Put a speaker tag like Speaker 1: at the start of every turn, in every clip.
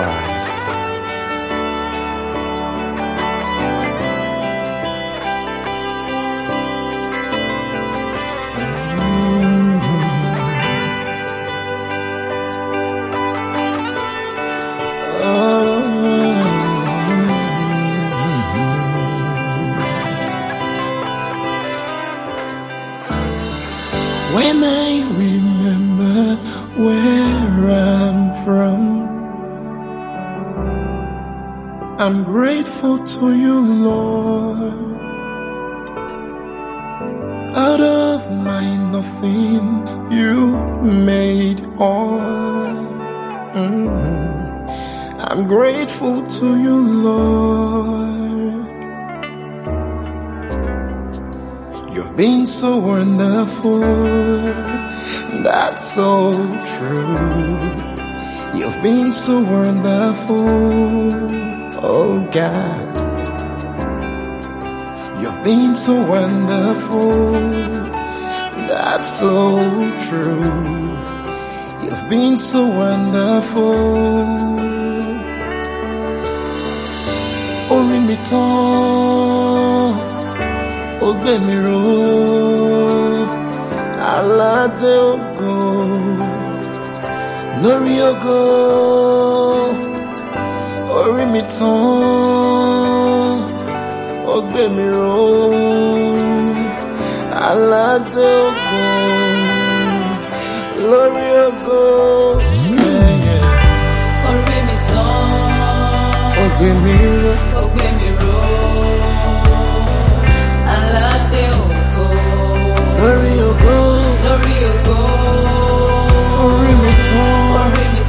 Speaker 1: glorified.
Speaker 2: When I remember where I'm from, I'm grateful to you, Lord. Out of my nothing, you made all. I'm grateful to you, Lord. You've been so wonderful, that's so true. You've been so wonderful, oh God. You've been so wonderful, that's so true. You've been so wonderful. Orí mi tán, ó gbé mi ró, aládé ògo, lórí ògo. Orí mi tán, ó gbé mi ró, aládé ògo, lórí ògo.
Speaker 3: Orí mi tán,
Speaker 2: ó gbé mi ró,
Speaker 3: ó gbé mi ró, aládé ògo,
Speaker 2: lórí ògo.
Speaker 3: lórí ògo.
Speaker 2: Orí mi tán,
Speaker 3: Orí mi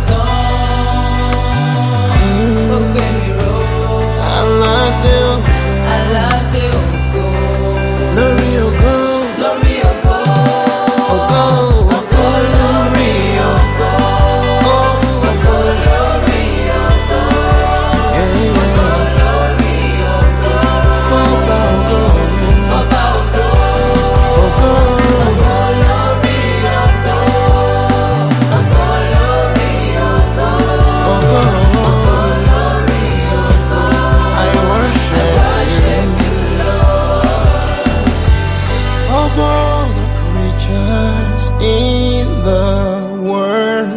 Speaker 3: tán, ó gbé mi ró,
Speaker 2: aládé ògo,
Speaker 3: aládé ògo,
Speaker 2: lórí ògo.
Speaker 3: lórí ògo.
Speaker 2: Ògo, ògo lórí ògo.
Speaker 3: Ògo lórí ògo,
Speaker 2: Yeah, yeah.
Speaker 3: lórí ògo.
Speaker 2: Fọ́ba ògo,
Speaker 3: Ọba ògo,
Speaker 2: ògo.
Speaker 3: ògo lórí ògo, ògo lórí ògo,
Speaker 2: Ògo,
Speaker 3: lórí ògo.
Speaker 2: I worship
Speaker 3: Worship you, Lord.
Speaker 2: of all the creatures in the world.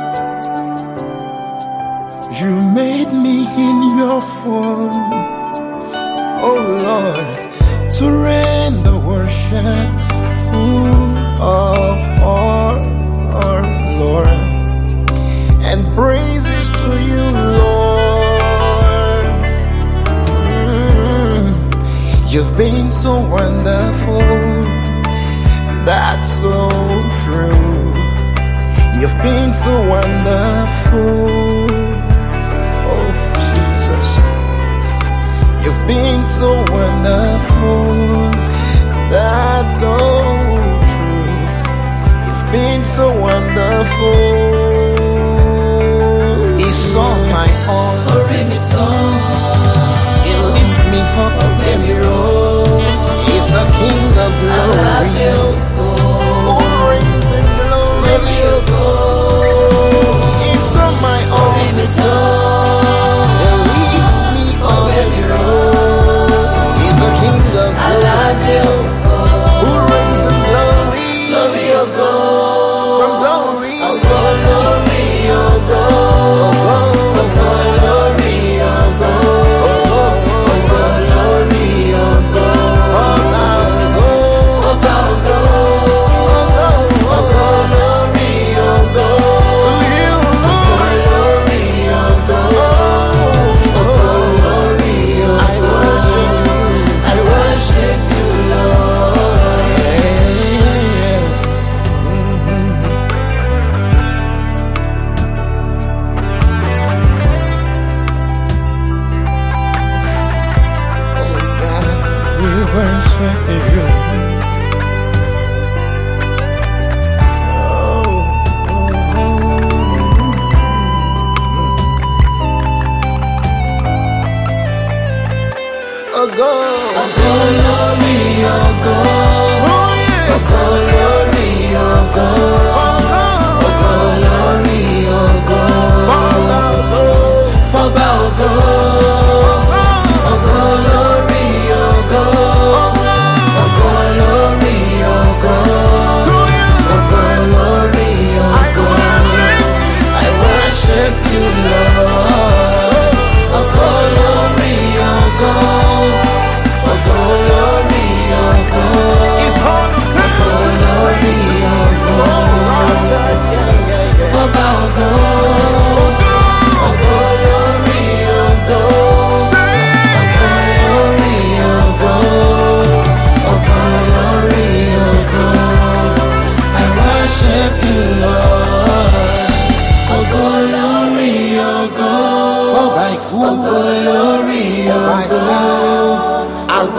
Speaker 2: You made me in your form, oh Lord, to render worship full of our Lord, and praises to you, Lord. You've been so wonderful, that's so true. You've been so wonderful, oh Jesus. You've been so wonderful, that's so true. You've been so wonderful. It's all my own.
Speaker 3: Orí mi tán,
Speaker 2: He lifts me up,
Speaker 3: ó gbé mi ró,
Speaker 2: He's the King of
Speaker 3: aládé
Speaker 2: glory.
Speaker 3: ògo,
Speaker 2: Who reigns in glory.
Speaker 3: lórí ògo.
Speaker 2: He's on my
Speaker 3: Orí
Speaker 2: own.
Speaker 3: mi tán,
Speaker 2: He lifts me
Speaker 3: ó gbé mi
Speaker 2: up.
Speaker 3: ró,
Speaker 2: He's the King of
Speaker 3: aládé
Speaker 2: glory.
Speaker 3: ògo,
Speaker 2: Who reigns in glory.
Speaker 3: lórí ògo.
Speaker 2: From glory.
Speaker 3: Ògo lórí ògo,
Speaker 2: Ògo.
Speaker 3: ògo lórí ògo, ògo lórí ògo.
Speaker 2: Ọba ògo.
Speaker 3: Ọba ògo,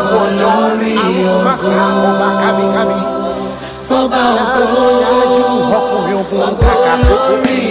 Speaker 2: arúgbó ọjọ́ arúgbó màsà ọba kábíkábí.
Speaker 3: Fọba ògo.
Speaker 2: Yájú ọkùnrin ogun kàkà kókó.